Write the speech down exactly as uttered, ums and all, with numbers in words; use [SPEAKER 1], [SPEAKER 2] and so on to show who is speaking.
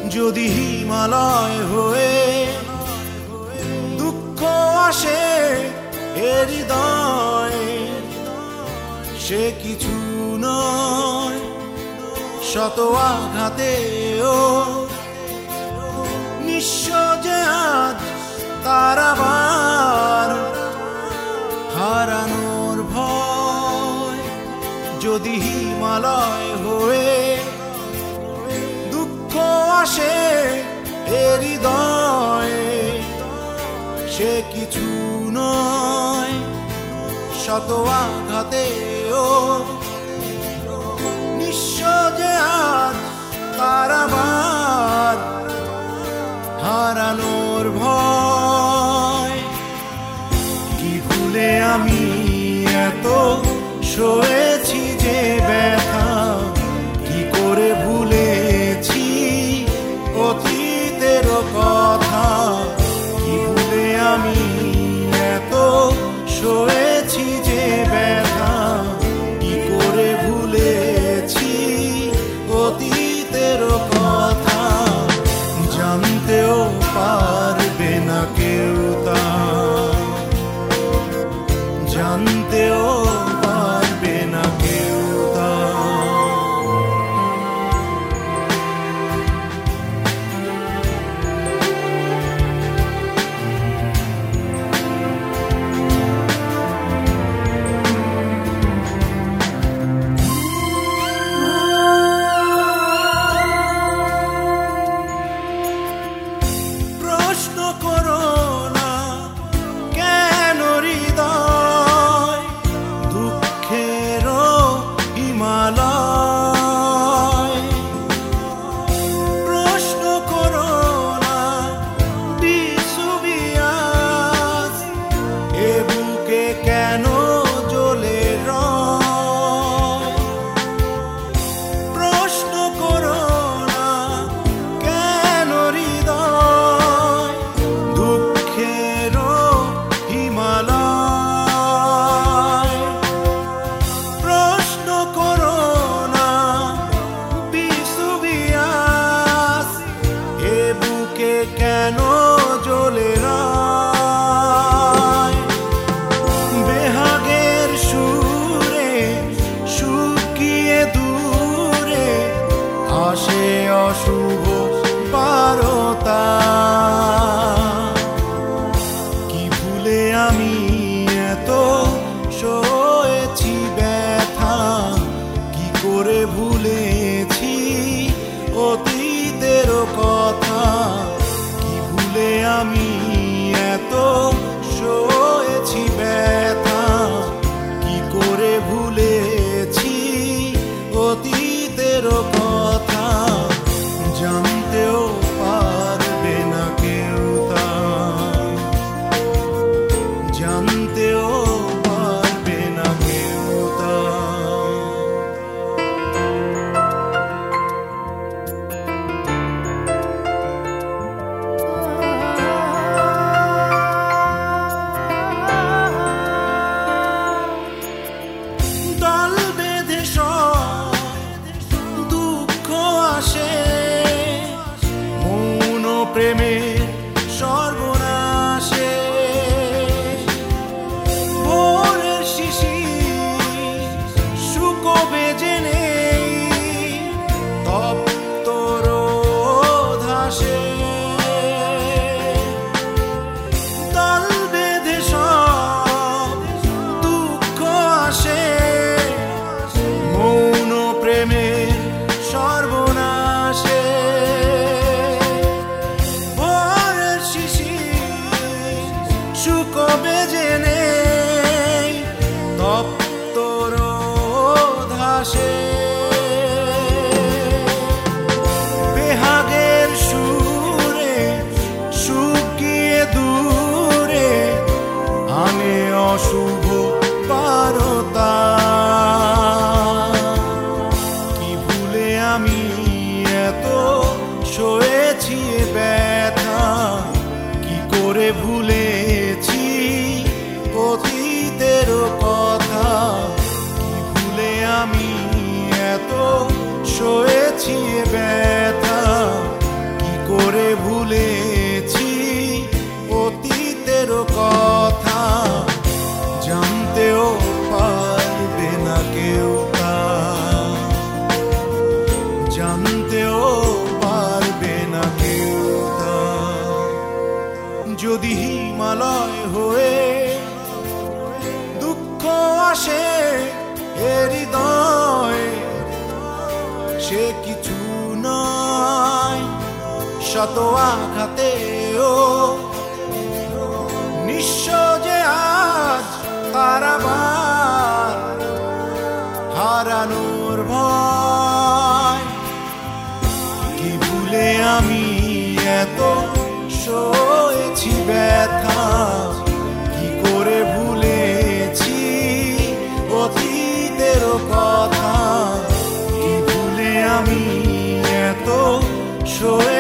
[SPEAKER 1] যদি হিমালয় হয়ে দুঃখ আসে এ হৃদয়ে, সে কিছু নয় শত আঘাতেও নিঃস্ব যে আজ তার আবার হারানোর ভয়। যদি হিমালয় হয়ে দুঃখ আসে এ হৃদয়ে, সে কিছু নয় শত আঘাতেও নিঃস্ব যে আজ তার আবার হারানোর ভয়। কি ভুলে আমি এত সয়েছি যে ব্যথা, কি করে ভুলেছি অতীতের কথা। কি ভুলে আমি এত সয়েছি যে ব্যথা, কি করে ভুলেছি অতীতের কথা। জানতেও পারবে না কেউ তা, জানতেও পারবে না কেউ তা। প্রশ্ন করো না কেন হৃদয় দুঃখেরও হিমালয়। প্রশ্ন করো না বিষুবিয়াস এ বুকে কেন জ্বলে রয়। প্রশ্ন করো না কেন হৃদয় দুঃখেরও হিমালয়। প্রশ্ন করো না বিষুবিয়াস এ বুকে কেন জ্বলে রয়। বেহাগের সুরে শুকিয়ে দূরে আসে অশুভ বারতা। কি ভুলে আমি এত সয়েছি ব্যথা, কি করে ভুলেছি অতীতের কথা। কি ভুলে আমি এত সয়েছি ব্যথা, কি করে ভুলেছি অতীতের কথা। জানতেও পারবে না কেউ তা, জানতেও পারবে না কেউ তা। দল বেঁধে সব দুঃখ আসে, মৌন প্রেমের সর্বনাশে। ভোরের শিশির শুকোবে জেনে তপ্ত রোদ হাসে। দল বেঁধে সব দুঃখ আসে, মৌন প্রেমের সর্বনাশে। ভোরের শিশির শুকোবে জেনে তপ্ত রোদ হাসে। বেহাগের সুরে শুকিয়ে দূরে আনে অশুভ বারতা। কি ভুলে আমি এত সয়েছি ব্যথা, কি করে ভুলেছি অতীতের কথা। কি ভুলে আমি এত সয়েছি ব্যথা, কি যদি হিমালয় হয়ে দুঃখ আসে এ হৃদয়ে, সে কিছু নয় শত আঘাতেও নিঃস্ব যে আজ কারাবার হারানোর ভয়। কি ভুলে আমি এত সয়েছি ব্যথা, কি করে ভুলেছি অতীতের কথা। কি ভুলে আমি এত সয়ে